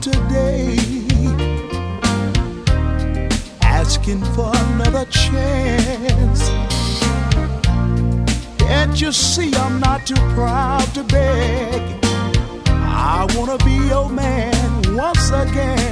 today, asking for another chance. Can't you see I'm not too proud to beg? I wanna be your man once again.